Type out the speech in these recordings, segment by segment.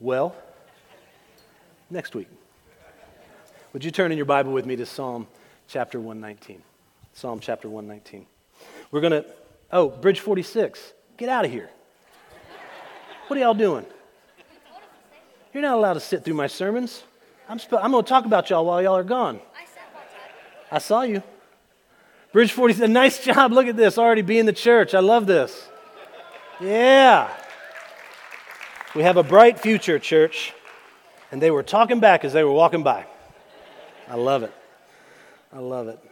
Well, next week. Would you turn in your Bible with me to Psalm chapter 119? Psalm chapter 119. We're going to, Bridge 46. Get out of here. What are y'all doing? You're not allowed to sit through my sermons. I'm going to talk about y'all while y'all are gone. I saw you. Bridge 46. Nice job. Look at this. Already being the church. I love this. Yeah. We have a bright future, church. And they were talking back as they were walking by. I love it. I love it.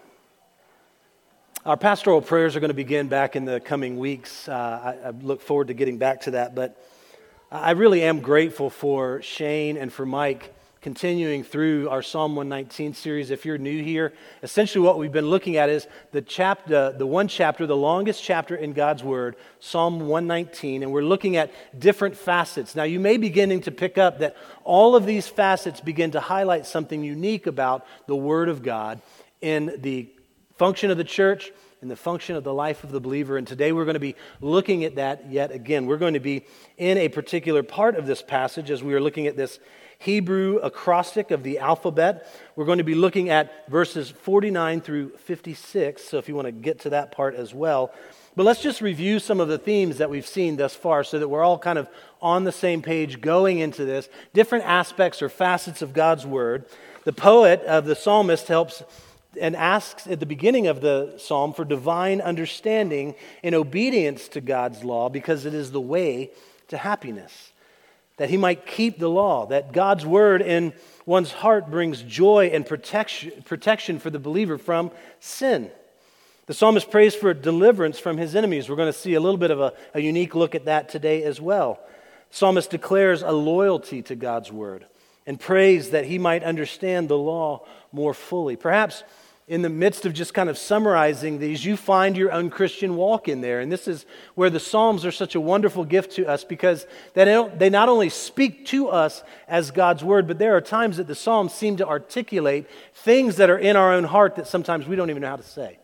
Our pastoral prayers are going to begin back in the coming weeks. I look forward to getting back to that. But I really am grateful for Shane and for Mike continuing through our Psalm 119 series. If you're new here, essentially what we've been looking at is the one chapter, the longest chapter in God's Word, Psalm 119, and we're looking at different facets. Now, you may be beginning to pick up that all of these facets begin to highlight something unique about the Word of God in the function of the church, in the function of the life of the believer. And today we're going to be looking at that yet again. We're going to be in a particular part of this passage as we are looking at this Hebrew acrostic of the alphabet. We're going to be looking at verses 49 through 56, so if you want to get to that part as well. But let's just review some of the themes that we've seen thus far so that we're all kind of on the same page going into this. Different aspects or facets of God's Word. The poet of the psalmist helps and asks at the beginning of the psalm for divine understanding and obedience to God's law because it is the way to happiness. That he might keep the law, that God's word in one's heart brings joy and protection for the believer from sin. The psalmist prays for deliverance from his enemies. We're going to see a little bit of a unique look at that today as well. The psalmist declares a loyalty to God's word and prays that he might understand the law more fully. Perhaps in the midst of just kind of summarizing these, you find your own Christian walk in there. And this is where the Psalms are such a wonderful gift to us because they not only speak to us as God's Word, but there are times that the Psalms seem to articulate things that are in our own heart that sometimes we don't even know how to say.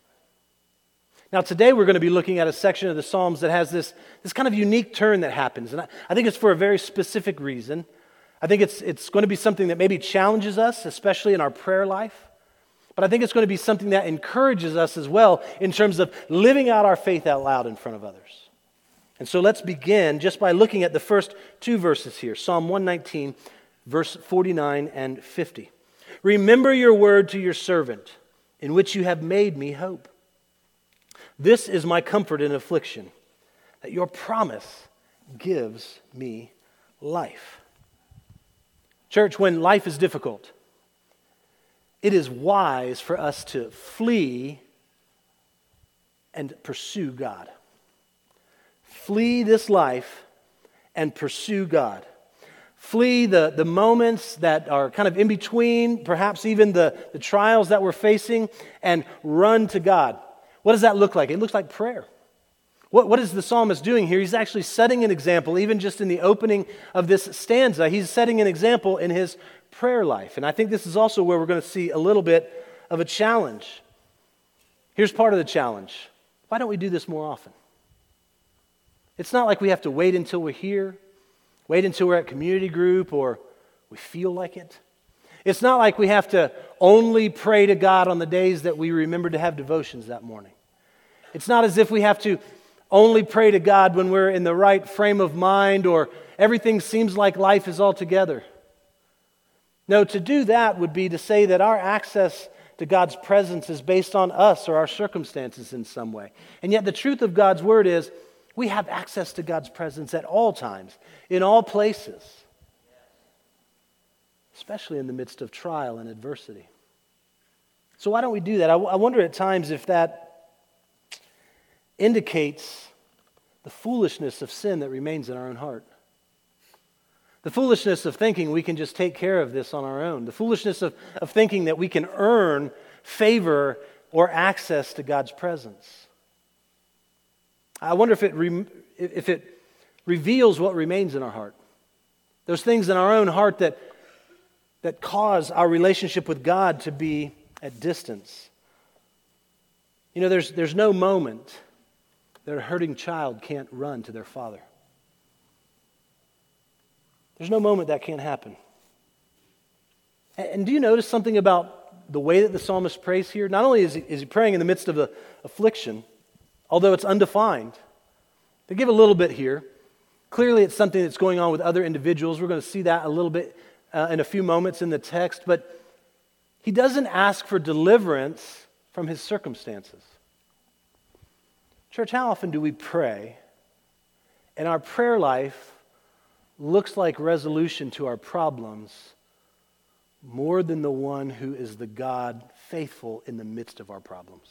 Now today we're going to be looking at a section of the Psalms that has this kind of unique turn that happens. And I think it's for a very specific reason. I think it's going to be something that maybe challenges us, especially in our prayer life. But I think it's going to be something that encourages us as well in terms of living out our faith out loud in front of others. And so let's begin just by looking at the first two verses here. Psalm 119, verse 49 and 50. Remember your word to your servant, in which you have made me hope. This is my comfort in affliction, that your promise gives me life. Church, when life is difficult, it is wise for us to flee and pursue God. Flee this life and pursue God. Flee the moments that are kind of in between, perhaps even the trials that we're facing, and run to God. What does that look like? It looks like prayer. What is the psalmist doing here? He's actually setting an example, even just in the opening of this stanza. He's setting an example in his prayer life. And I think this is also where we're going to see a little bit of a challenge. Here's part of the challenge. Why don't we do this more often? It's not like we have to wait until we're here, wait until we're at community group, or we feel like it. It's not like we have to only pray to God on the days that we remember to have devotions that morning. It's not as if we have to only pray to God when we're in the right frame of mind or everything seems like life is all together. No, to do that would be to say that our access to God's presence is based on us or our circumstances in some way. And yet the truth of God's Word is we have access to God's presence at all times, in all places, especially in the midst of trial and adversity. So why don't we do that? I wonder at times if that indicates the foolishness of sin that remains in our own heart. The foolishness of thinking we can just take care of this on our own. The foolishness of thinking that we can earn favor or access to God's presence. I wonder if it reveals what remains in our heart. Those things in our own heart that cause our relationship with God to be at distance. You know, there's no moment that a hurting child can't run to their father. There's no moment that can't happen. And do you notice something about the way that the psalmist prays here? Not only is he praying in the midst of the affliction, although it's undefined. To give a little bit here, clearly it's something that's going on with other individuals. We're going to see that a little bit in a few moments in the text. But he doesn't ask for deliverance from his circumstances. Church, how often do we pray and our prayer life looks like resolution to our problems more than the one who is the God faithful in the midst of our problems?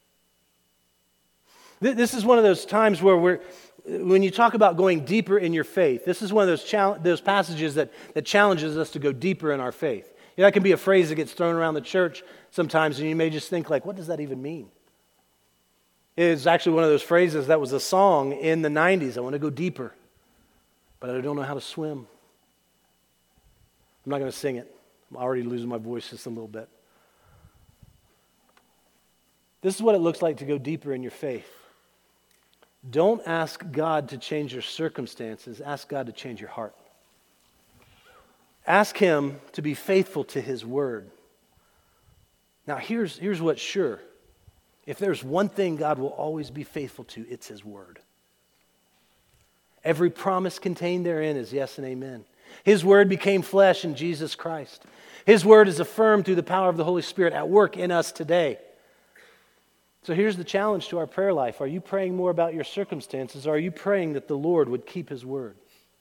This is one of those times where when you talk about going deeper in your faith, this is one of those passages that challenges us to go deeper in our faith. You know, that can be a phrase that gets thrown around the church sometimes, and you may just think like, what does that even mean? It's actually one of those phrases that was a song in the 90s. I want to go deeper, but I don't know how to swim. I'm not going to sing it. I'm already losing my voice just a little bit. This is what it looks like to go deeper in your faith. Don't ask God to change your circumstances. Ask God to change your heart. Ask Him to be faithful to His word. Now, here's what's sure. If there's one thing God will always be faithful to, it's His word. Every promise contained therein is yes and amen. His word became flesh in Jesus Christ. His word is affirmed through the power of the Holy Spirit at work in us today. So here's the challenge to our prayer life. Are you praying more about your circumstances, or are you praying that the Lord would keep His word?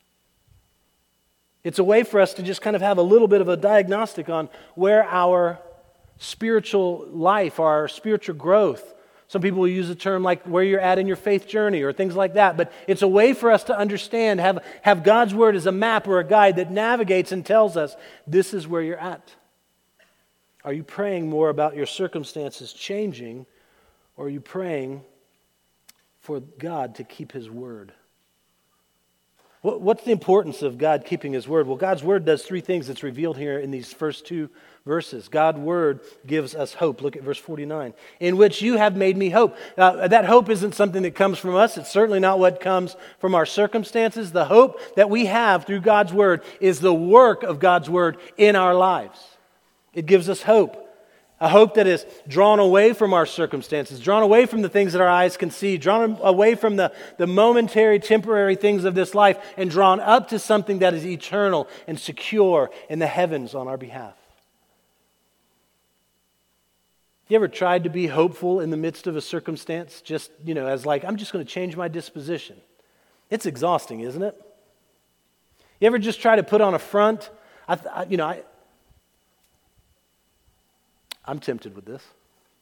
It's a way for us to just kind of have a little bit of a diagnostic on where our spiritual life, our spiritual growth. Some people will use a term like where you're at in your faith journey or things like that. But it's a way for us to understand, have God's word as a map or a guide that navigates and tells us this is where you're at. Are you praying more about your circumstances changing, or are you praying for God to keep His word? What's the importance of God keeping His word? Well, God's word does three things that's revealed here in these first two verses. God's word gives us hope. Look at verse 49. In which you have made me hope. That hope isn't something that comes from us. It's certainly not what comes from our circumstances. The hope that we have through God's word is the work of God's word in our lives. It gives us hope. A hope that is drawn away from our circumstances, drawn away from the things that our eyes can see, drawn away from the momentary, temporary things of this life, and drawn up to something that is eternal and secure in the heavens on our behalf. You ever tried to be hopeful in the midst of a circumstance? Just, as like, I'm just going to change my disposition. It's exhausting, isn't it? You ever just try to put on a front? I'm tempted with this.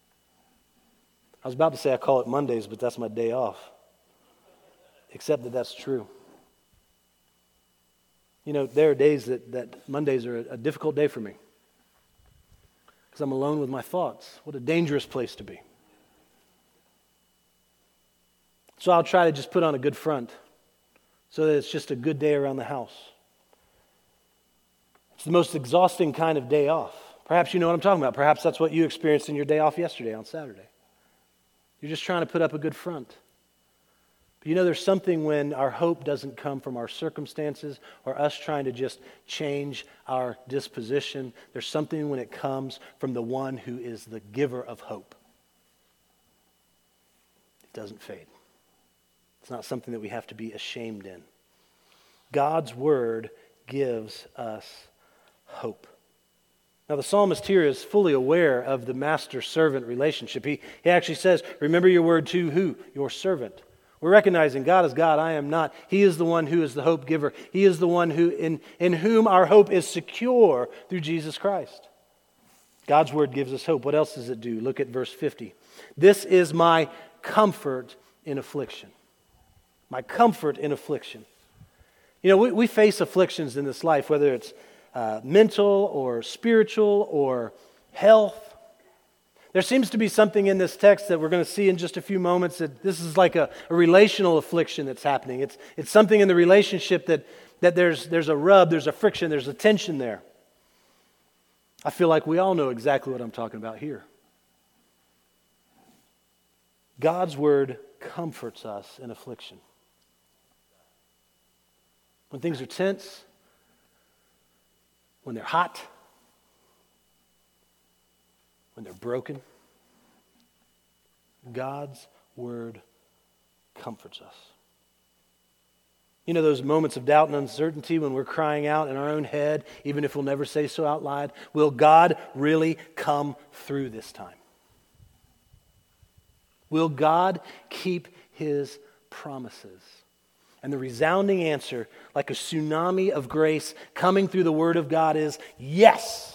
I was about to say I call it Mondays, but that's my day off. Except that that's true. There are days that Mondays are a difficult day for me. Because I'm alone with my thoughts. What a dangerous place to be. So I'll try to just put on a good front so that it's just a good day around the house. It's the most exhausting kind of day off. Perhaps you know what I'm talking about. Perhaps that's what you experienced in your day off yesterday on Saturday. You're just trying to put up a good front. But there's something when our hope doesn't come from our circumstances or us trying to just change our disposition. There's something when it comes from the one who is the giver of hope. It doesn't fade. It's not something that we have to be ashamed in. God's word gives us hope. Now, the psalmist here is fully aware of the master-servant relationship. He actually says, remember your word to who? Your servant. We're recognizing God is God, I am not. He is the one who is the hope giver. He is the one who in whom our hope is secure through Jesus Christ. God's word gives us hope. What else does it do? Look at verse 50. This is my comfort in affliction. My comfort in affliction. We face afflictions in this life, whether it's mental or spiritual or health. There seems to be something in this text that we're going to see in just a few moments that this is like a relational affliction that's happening. It's something in the relationship that there's a rub, there's a friction, there's a tension there. I feel like we all know exactly what I'm talking about here. God's word comforts us in affliction. When things are tense, when they're hot, when they're broken. God's word comforts us. You know those moments of doubt and uncertainty when we're crying out in our own head, even if we'll never say so out loud, will God really come through this time? Will God keep his promises? And the resounding answer, like a tsunami of grace coming through the word of God, is yes.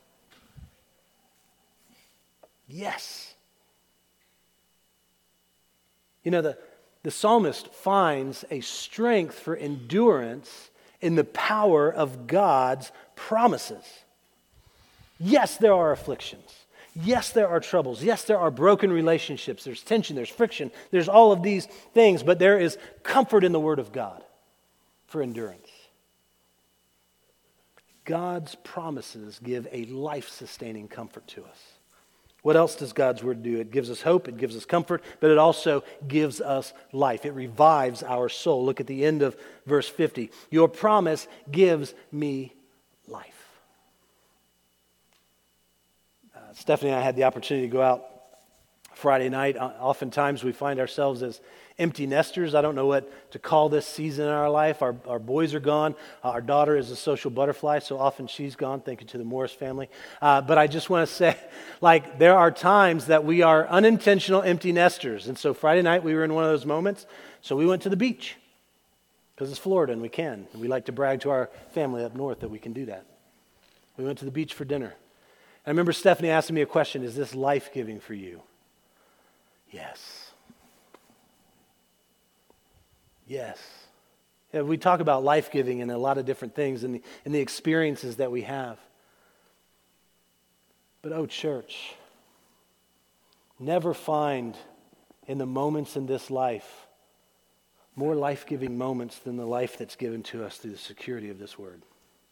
Yes. You know, the psalmist finds a strength for endurance in the power of God's promises. Yes, there are afflictions. Yes, there are troubles. Yes, there are broken relationships. There's tension, there's friction, there's all of these things, but there is comfort in the Word of God for endurance. God's promises give a life-sustaining comfort to us. What else does God's Word do? It gives us hope, it gives us comfort, but it also gives us life. It revives our soul. Look at the end of verse 50. Your promise gives me life. Stephanie and I had the opportunity to go out Friday night. Oftentimes we find ourselves as empty nesters. I don't know what to call this season in our life. Our boys are gone. Our daughter is a social butterfly, so often she's gone. Thank you to the Morris family. But I just want to say, like, there are times that we are unintentional empty nesters. And so Friday night we were in one of those moments. So we went to the beach because it's Florida and we can. And we like to brag to our family up north that we can do that. We went to the beach for dinner. I remember Stephanie asking me a question, is this life-giving for you? Yes. Yes. Yeah, we talk about life-giving and a lot of different things and the experiences that we have. But oh, church, never find in the moments in this life more life-giving moments than the life that's given to us through the security of this word.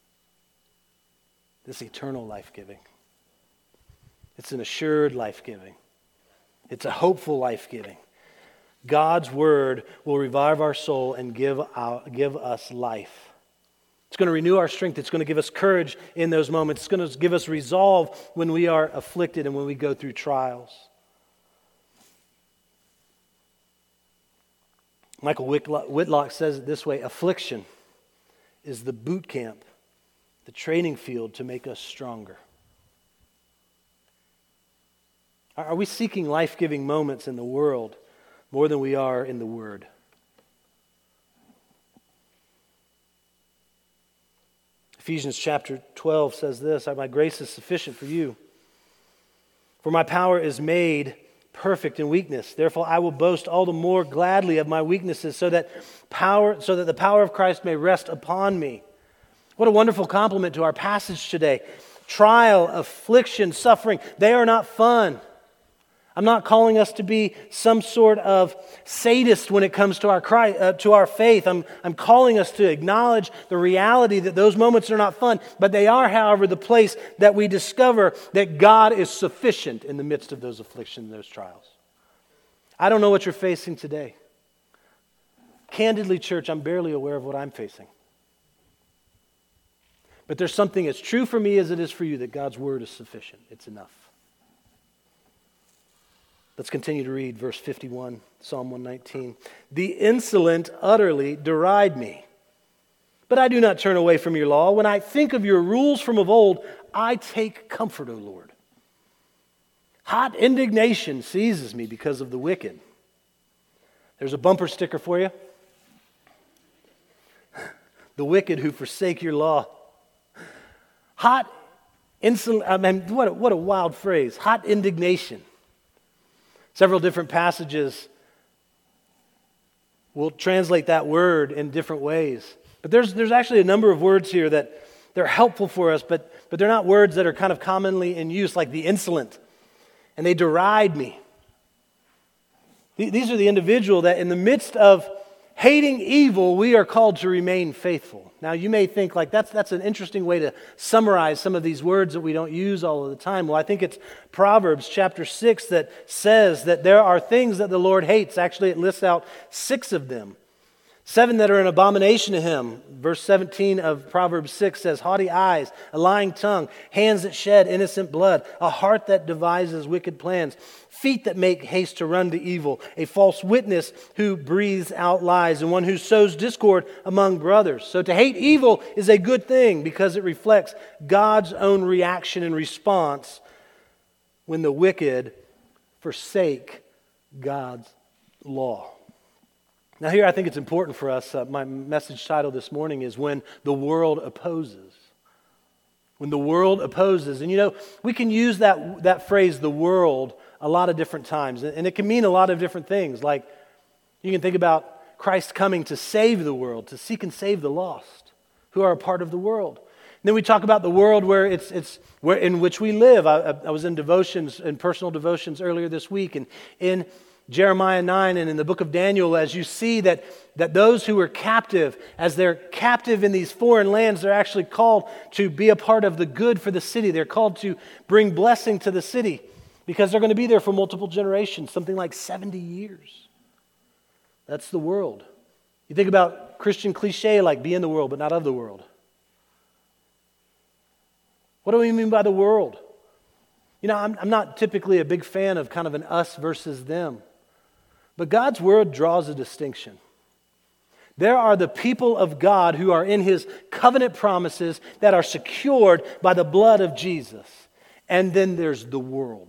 This eternal life-giving. It's an assured life-giving. It's a hopeful life-giving. God's word will revive our soul and give us life. It's going to renew our strength. It's going to give us courage in those moments. It's going to give us resolve when we are afflicted and when we go through trials. Michael Whitlock says it this way: affliction is the boot camp, the training field to make us stronger. Are we seeking life-giving moments in the world more than we are in the Word? Ephesians chapter 12 says this: my grace is sufficient for you, for my power is made perfect in weakness. Therefore I will boast all the more gladly of my weaknesses, so that the power of Christ may rest upon me. What a wonderful compliment to our passage today. Trial, affliction, suffering, they are not fun. I'm not calling us to be some sort of sadist when it comes to our faith. I'm calling us to acknowledge the reality that those moments are not fun, but they are, however, the place that we discover that God is sufficient in the midst of those afflictions, those trials. I don't know what you're facing today. Candidly, church, I'm barely aware of what I'm facing. But there's something as true for me as it is for you, that God's word is sufficient. It's enough. Let's continue to read verse 51, Psalm 119. The insolent utterly deride me, but I do not turn away from your law. When I think of your rules from of old, I take comfort, O Lord. Hot indignation seizes me because of the wicked. There's a bumper sticker for you. The wicked who forsake your law. Hot, insolent, what a wild phrase. Hot indignation. Several different passages will translate that word in different ways. But there's actually a number of words here that they're helpful for us, but they're not words that are kind of commonly in use, like the insolent. And they deride me. These are the individual that in the midst of hating evil, we are called to remain faithful. Now you may think like that's an interesting way to summarize some of these words that we don't use all of the time. Well, I think it's Proverbs chapter 6 that says that there are things that the Lord hates. Actually, it lists out 6 of them. 7 that are an abomination to him. Verse 17 of Proverbs 6 says, haughty eyes, a lying tongue, hands that shed innocent blood, a heart that devises wicked plans, feet that make haste to run to evil, a false witness who breathes out lies, and one who sows discord among brothers. So to hate evil is a good thing because it reflects God's own reaction and response when the wicked forsake God's law. Now here I think it's important for us, my message title this morning is When the World Opposes. When the world opposes. And you know, we can use that phrase, the world, a lot of different times. And it can mean a lot of different things. Like you can think about Christ coming to save the world, to seek and save the lost who are a part of the world. And then we talk about the world where it's where in which we live. I was in devotions, in personal devotions earlier this week, and in Jeremiah 9 and in the book of Daniel, as you see that those who are captive, as they're captive in these foreign lands, they're actually called to be a part of the good for the city. They're called to bring blessing to the city because they're going to be there for multiple generations, something like 70 years. That's the world. You think about Christian cliche like be in the world but not of the world. What do we mean by the world? You know, I'm not typically a big fan of kind of an us versus them. But God's word draws a distinction. There are the people of God who are in His covenant promises that are secured by the blood of Jesus. And then there's the world.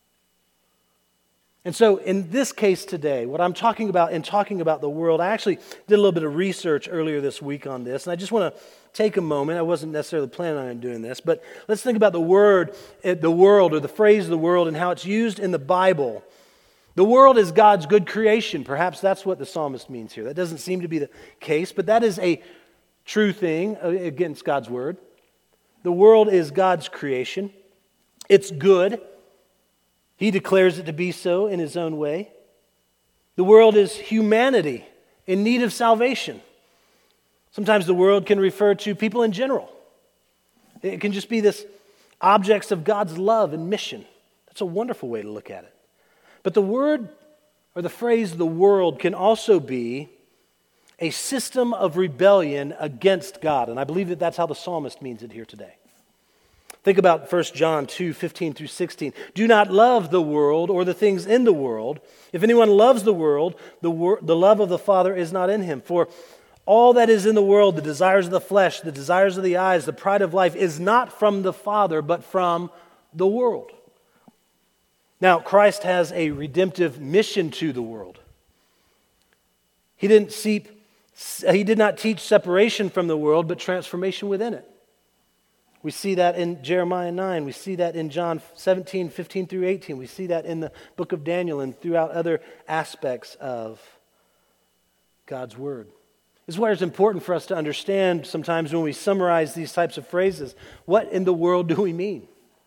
And so in this case today, what I'm talking about in talking about the world, I actually did a little bit of research earlier this week on this, and I just want to take a moment. I wasn't necessarily planning on doing this, but let's think about the word, the world, or the phrase the world, and how it's used in the Bible. The world is God's good creation. Perhaps that's what the psalmist means here. That doesn't seem to be the case, but that is a true thing against God's word. The world is God's creation. It's good. He declares it to be so in His own way. The world is humanity in need of salvation. Sometimes the world can refer to people in general. It can just be this objects of God's love and mission. That's a wonderful way to look at it. But the word or the phrase the world can also be a system of rebellion against God. And I believe that that's how the psalmist means it here today. Think about 1 John 2, 15 through 16. Do not love the world or the things in the world. If anyone loves the world, the love of the Father is not in him. For all that is in the world, the desires of the flesh, the desires of the eyes, the pride of life, is not from the Father, but from the world. Now, Christ has a redemptive mission to the world. He did not teach separation from the world, but transformation within it. We see that in Jeremiah 9. We see that in John 17, 15 through 18. We see that in the book of Daniel and throughout other aspects of God's Word. This is why it's important for us to understand sometimes when we summarize these types of phrases, what in the world do we mean?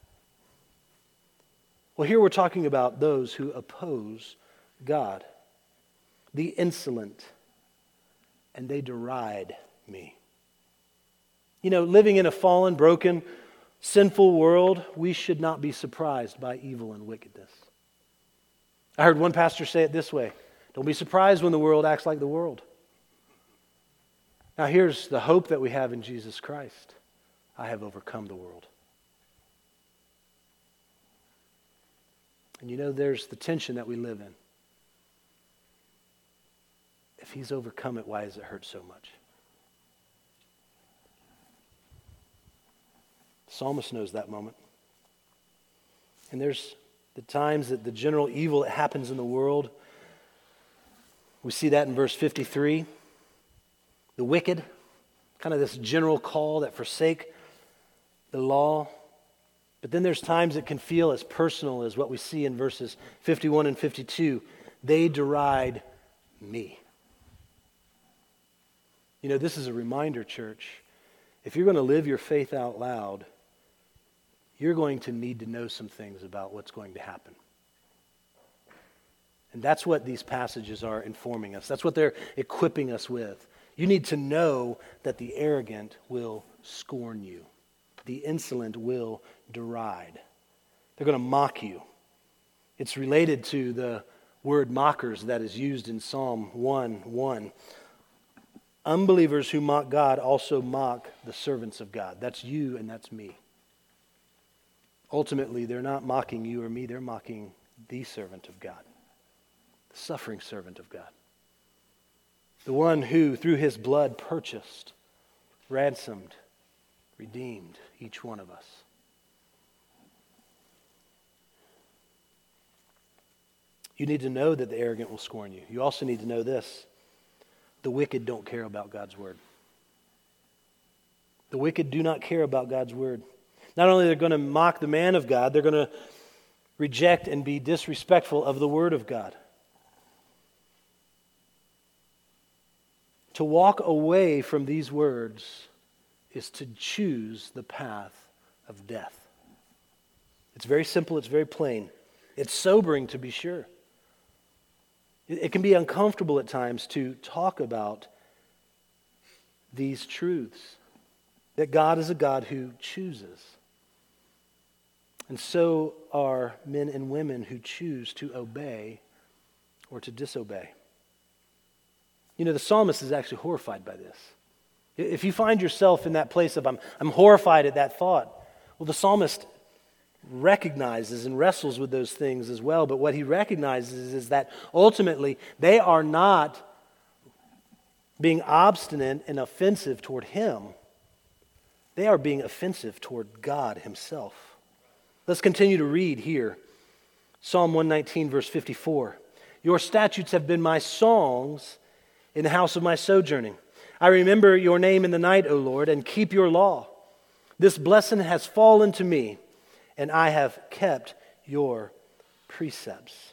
Well, here we're talking about those who oppose God, the insolent, and they deride me. You know, living in a fallen, broken, sinful world, we should not be surprised by evil and wickedness. I heard one pastor say it this way: don't be surprised when the world acts like the world. Now here's the hope that we have in Jesus Christ. I have overcome the world. And you know, there's the tension that we live in. If He's overcome it, why does it hurt so much? The psalmist knows that moment. And there's the times that the general evil that happens in the world. We see that in verse 53. The wicked, kind of this general call that forsake the law. But then there's times it can feel as personal as what we see in verses 51 and 52. They deride me. You know, this is a reminder, church. If you're going to live your faith out loud, you're going to need to know some things about what's going to happen. And that's what these passages are informing us. That's what they're equipping us with. You need to know that the arrogant will scorn you. The insolent will deride. They're going to mock you. It's related to the word mockers that is used in Psalm 1:1. Unbelievers who mock God also mock the servants of God. That's you and that's me. Ultimately, they're not mocking you or me. They're mocking the servant of God, the suffering servant of God, the one who, through his blood, purchased, ransomed, redeemed each one of us. You need to know that the arrogant will scorn you. You also need to know this: the wicked don't care about God's word. The wicked do not care about God's word. Not only are they going to mock the man of God, they're going to reject and be disrespectful of the word of God. To walk away from these words is to choose the path of death. It's very simple, it's very plain. It's sobering, to be sure. It can be uncomfortable at times to talk about these truths, that God is a God who chooses. And so are men and women who choose to obey or to disobey. You know, the psalmist is actually horrified by this. If you find yourself in that place of I'm horrified at that thought, well, the psalmist recognizes and wrestles with those things as well. But what he recognizes is that ultimately they are not being obstinate and offensive toward him. They are being offensive toward God himself. Let's continue to read here. Psalm 119, verse 54. Your statutes have been my songs in the house of my sojourning. I remember your name in the night, O Lord, and keep your law. This blessing has fallen to me, and I have kept your precepts.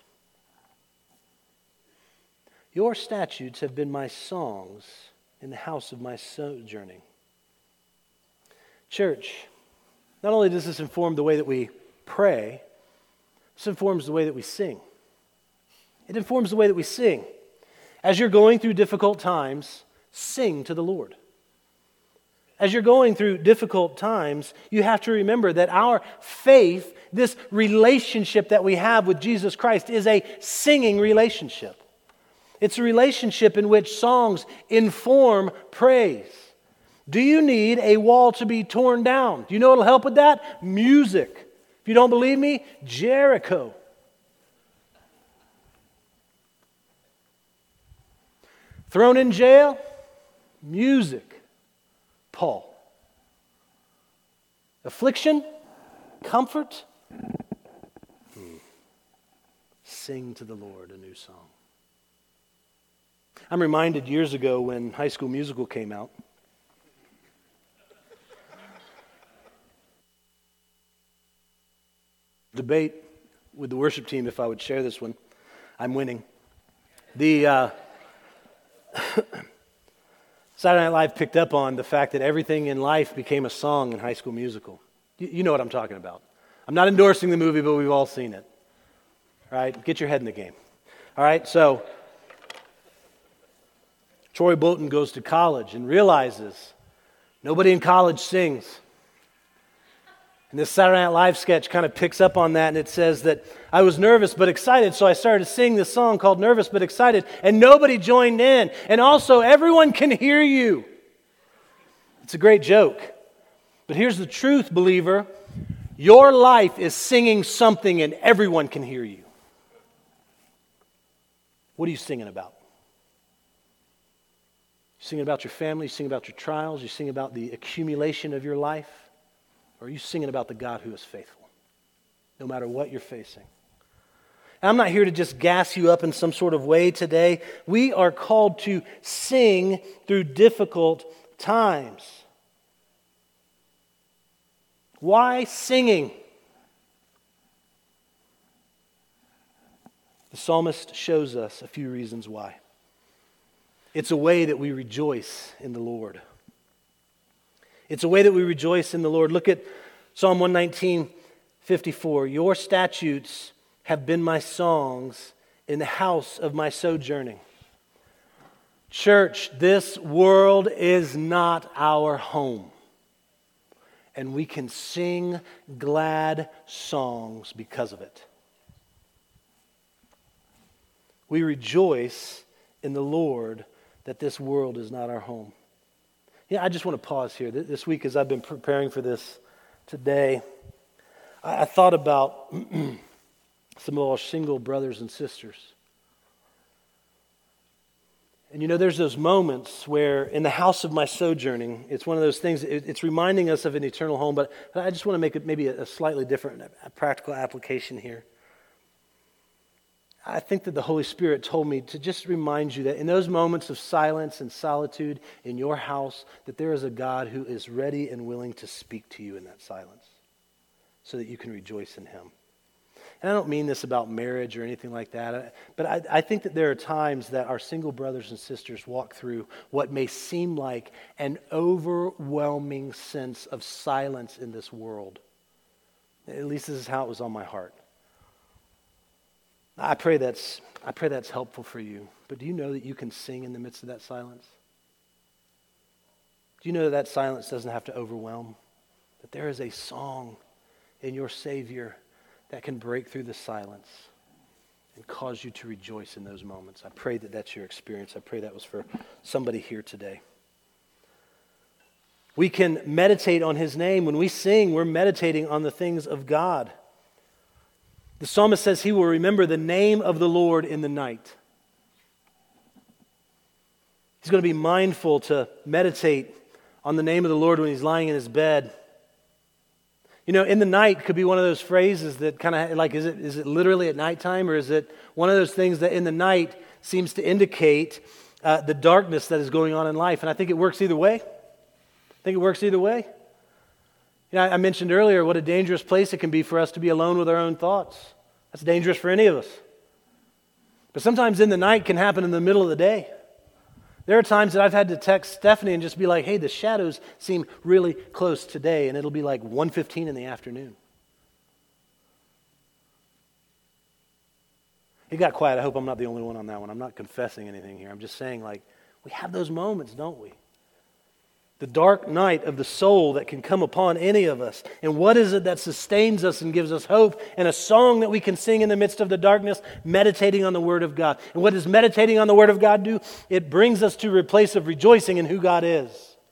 Your statutes have been my songs in the house of my sojourning. Church, not only does this inform the way that we pray, this informs the way that we sing. It informs the way that we sing. As you're going through difficult times, sing to the Lord. As you're going through difficult times, you have to remember that our faith, this relationship that we have with Jesus Christ, is a singing relationship. It's a relationship in which songs inform praise. Do you need a wall to be torn down? Do you know what will help with that? Music. If you don't believe me, Jericho. Thrown in jail? Music. Paul. Affliction? Comfort? Sing to the Lord a new song. I'm reminded years ago when High School Musical came out. Debate with the worship team if I would share this one. I'm winning. The Saturday Night Live picked up on the fact that everything in life became a song in High School Musical. You know what I'm talking about. I'm not endorsing the movie, but we've all seen it. All right? Get your head in the game. All right? So, Troy Bolton goes to college and realizes nobody in college sings. And this Saturday Night Live sketch kind of picks up on that, and it says that I was nervous but excited, so I started to sing this song called Nervous but Excited, and nobody joined in. And also, everyone can hear you. It's a great joke. But here's the truth, believer. Your life is singing something, and everyone can hear you. What are you singing about? You singing about your family, you singing about your trials, you singing about the accumulation of your life? Or are you singing about the God who is faithful, no matter what you're facing? And I'm not here to just gas you up in some sort of way today. We are called to sing through difficult times. Why singing? The psalmist shows us a few reasons why. It's a way that we rejoice in the Lord. It's a way that we rejoice in the Lord. Look at Psalm 119:54. Your statutes have been my songs in the house of my sojourning. Church, this world is not our home. And we can sing glad songs because of it. We rejoice in the Lord that this world is not our home. Yeah, I just want to pause here. This week as I've been preparing for this today, I thought about some of our single brothers and sisters. And there's those moments where in the house of my sojourning, it's one of those things, it's reminding us of an eternal home, but I just want to make it maybe a slightly different, a practical application here. I think that the Holy Spirit told me to just remind you that in those moments of silence and solitude in your house, that there is a God who is ready and willing to speak to you in that silence so that you can rejoice in Him. And I don't mean this about marriage or anything like that, but I think that there are times that our single brothers and sisters walk through what may seem like an overwhelming sense of silence in this world. At least this is how it was on my heart. I pray that's helpful for you. But do you know that you can sing in the midst of that silence? Do you know that silence doesn't have to overwhelm? That there is a song in your Savior that can break through the silence and cause you to rejoice in those moments. I pray that that's your experience. I pray that was for somebody here today. We can meditate on His name. When we sing, we're meditating on the things of God. The psalmist says he will remember the name of the Lord in the night. He's going to be mindful to meditate on the name of the Lord when he's lying in his bed. In the night could be one of those phrases that kind of like, is it literally at nighttime, or is it one of those things that in the night seems to indicate the darkness that is going on in life? And I think it works either way. I mentioned earlier what a dangerous place it can be for us to be alone with our own thoughts. That's dangerous for any of us. But sometimes in the night can happen in the middle of the day. There are times that I've had to text Stephanie and just be like, hey, the shadows seem really close today, and it'll be like 1:15 in the afternoon. It got quiet. I hope I'm not the only one on that one. I'm not confessing anything here. I'm just saying, we have those moments, don't we? The dark night of the soul that can come upon any of us. And what is it that sustains us and gives us hope? And a song that we can sing in the midst of the darkness, meditating on the Word of God. And what does meditating on the Word of God do? It brings us to a place of rejoicing in who God is.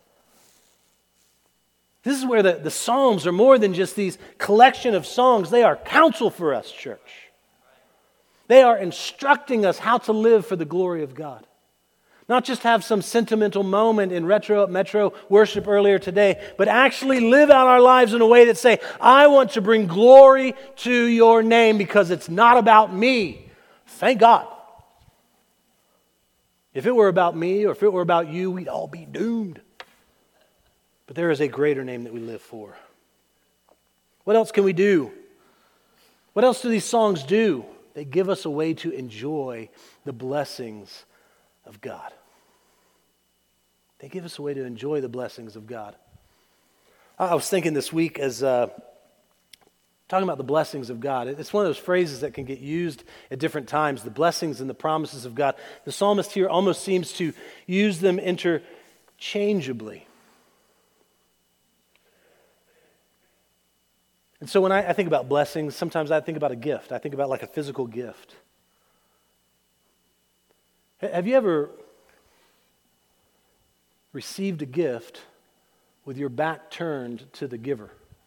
This is where the Psalms are more than just these collection of songs. They are counsel for us, church. They are instructing us how to live for the glory of God. Not just have some sentimental moment in Retro Metro worship earlier today, but actually live out our lives in a way that say, I want to bring glory to your name because it's not about me. Thank God. If it were about me or if it were about you, we'd all be doomed. But there is a greater name that we live for. What else can we do? What else do these songs do? They give us a way to enjoy the blessings of God. They give us a way to enjoy the blessings of God. I was thinking this week as talking about the blessings of God. It's one of those phrases that can get used at different times, the blessings and the promises of God. The psalmist here almost seems to use them interchangeably. And so when I think about blessings, sometimes I think about a gift. I think about like a physical gift. Have you ever received a gift with your back turned to the giver?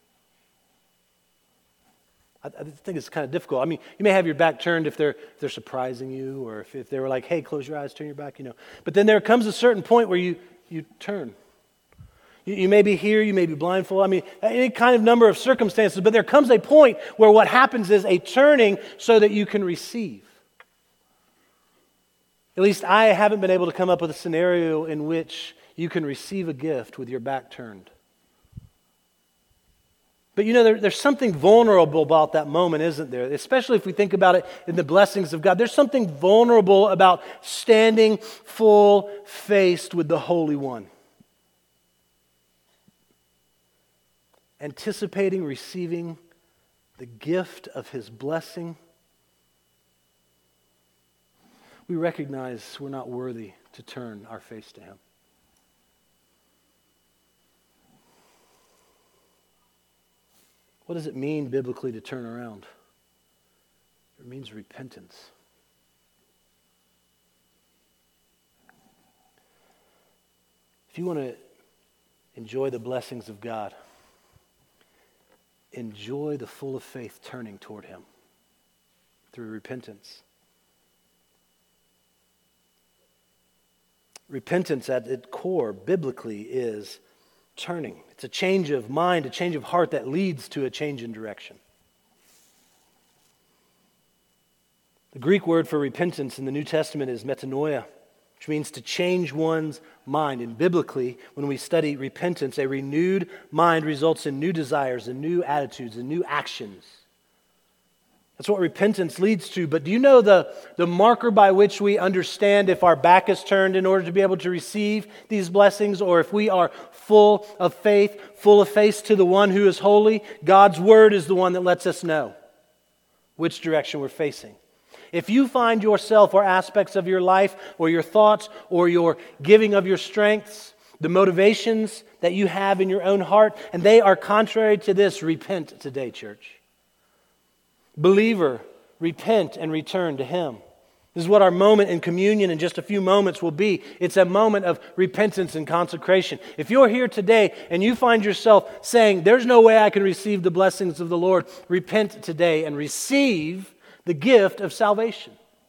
I think it's kind of difficult. I mean, you may have your back turned if they're surprising you, or if they were like, hey, close your eyes, turn your back, But then there comes a certain point where you turn. You may be here, you may be blindfolded. I mean, any kind of number of circumstances, but there comes a point where what happens is a turning so that you can receive. At least I haven't been able to come up with a scenario in which you can receive a gift with your back turned. But there's something vulnerable about that moment, isn't there? Especially if we think about it in the blessings of God. There's something vulnerable about standing full-faced with the Holy One. Anticipating receiving the gift of His blessing. We recognize we're not worthy to turn our face to Him. What does it mean biblically to turn around? It means repentance. If you want to enjoy the blessings of God, enjoy the full of faith turning toward Him through repentance. Repentance at its core, biblically, is turning. It's a change of mind, a change of heart that leads to a change in direction. The Greek word for repentance in the New Testament is metanoia, which means to change one's mind. And biblically, when we study repentance, a renewed mind results in new desires and new attitudes and new actions. That's what repentance leads to. But do you know the marker by which we understand if our back is turned in order to be able to receive these blessings, or if we are full of faith to the one who is holy? God's Word is the one that lets us know which direction we're facing. If you find yourself or aspects of your life or your thoughts or your giving of your strengths, the motivations that you have in your own heart, and they are contrary to this, repent today, church. Believer, repent and return to Him. This is what our moment in communion in just a few moments will be. It's a moment of repentance and consecration. If you're here today and you find yourself saying, there's no way I can receive the blessings of the Lord, repent today and receive the gift of salvation.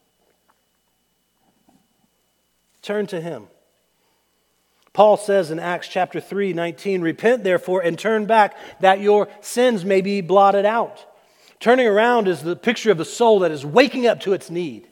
Turn to Him. Paul says in Acts chapter 3:19, repent therefore and turn back that your sins may be blotted out. Turning around is the picture of a soul that is waking up to its need.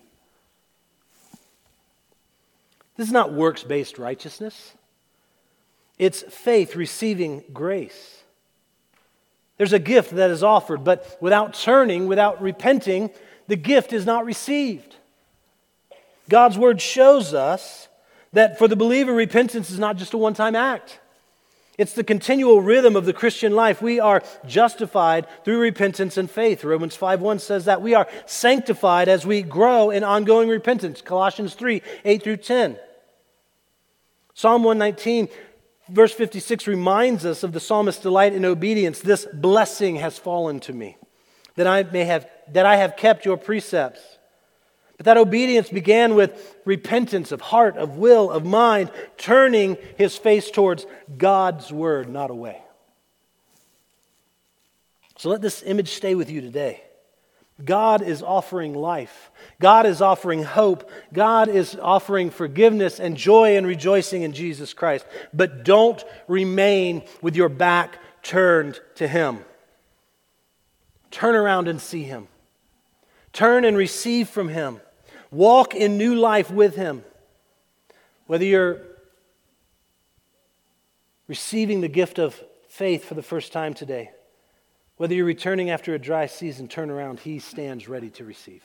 This is not works-based righteousness. It's faith receiving grace. There's a gift that is offered, but without turning, without repenting, the gift is not received. God's Word shows us that for the believer, repentance is not just a one-time act. It's the continual rhythm of the Christian life. We are justified through repentance and faith. Romans 5:1 says that we are sanctified as we grow in ongoing repentance. Colossians 3:8-10. Psalm 119, verse 56 reminds us of the psalmist's delight in obedience. This blessing has fallen to me, that I have kept your precepts. But that obedience began with repentance of heart, of will, of mind, turning his face towards God's Word, not away. So let this image stay with you today. God is offering life. God is offering hope. God is offering forgiveness and joy and rejoicing in Jesus Christ. But don't remain with your back turned to Him. Turn around and see Him. Turn and receive from Him. Walk in new life with Him. Whether you're receiving the gift of faith for the first time today, whether you're returning after a dry season, turn around. He stands ready to receive.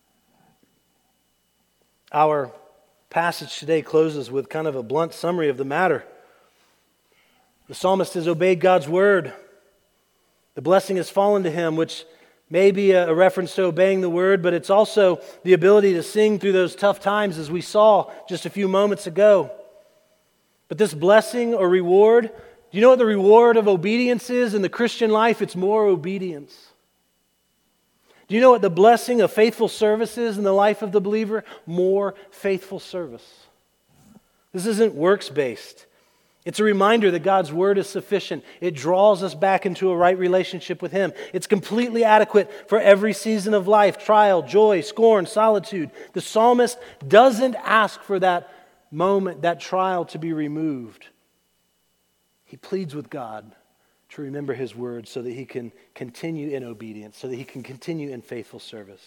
Our passage today closes with kind of a blunt summary of the matter. The psalmist has obeyed God's word. The blessing has fallen to him, which may be a reference to obeying the word, but it's also the ability to sing through those tough times, as we saw just a few moments ago. But this blessing or reward, do you know what the reward of obedience is in the Christian life? It's more obedience. Do you know what the blessing of faithful service is in the life of the believer? More faithful service. This isn't works-based. It's a reminder that God's Word is sufficient. It draws us back into a right relationship with Him. It's completely adequate for every season of life, trial, joy, scorn, solitude. The psalmist doesn't ask for that moment, that trial to be removed. He pleads with God to remember His Word so that he can continue in obedience, so that he can continue in faithful service.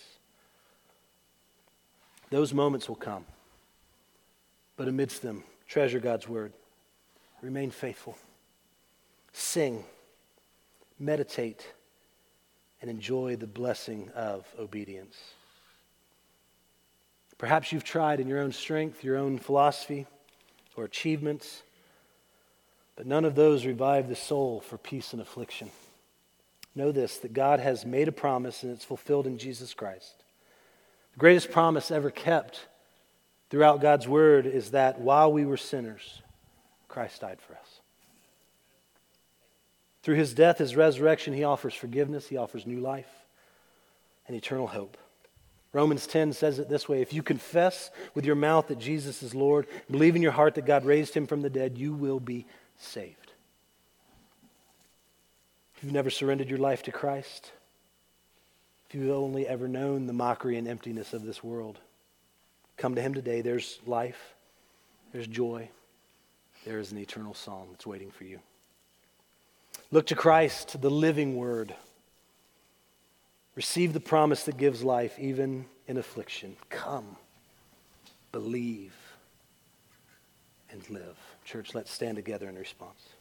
Those moments will come. But amidst them, treasure God's Word. Remain faithful. Sing, meditate, and enjoy the blessing of obedience. Perhaps you've tried in your own strength, your own philosophy, or achievements, but none of those revive the soul for peace and affliction. Know this, that God has made a promise and it's fulfilled in Jesus Christ. The greatest promise ever kept throughout God's Word is that while we were sinners, Christ died for us. Through His death, His resurrection, He offers forgiveness, He offers new life, and eternal hope. Romans 10 says it this way: if you confess with your mouth that Jesus is Lord, believe in your heart that God raised him from the dead, you will be saved. If you've never surrendered your life to Christ, if you've only ever known the mockery and emptiness of this world, come to him today. There's life, there's joy, there is an eternal song that's waiting for you. Look to Christ, the living Word. Receive the promise that gives life even in affliction. Come, believe, and live. Church, let's stand together in response.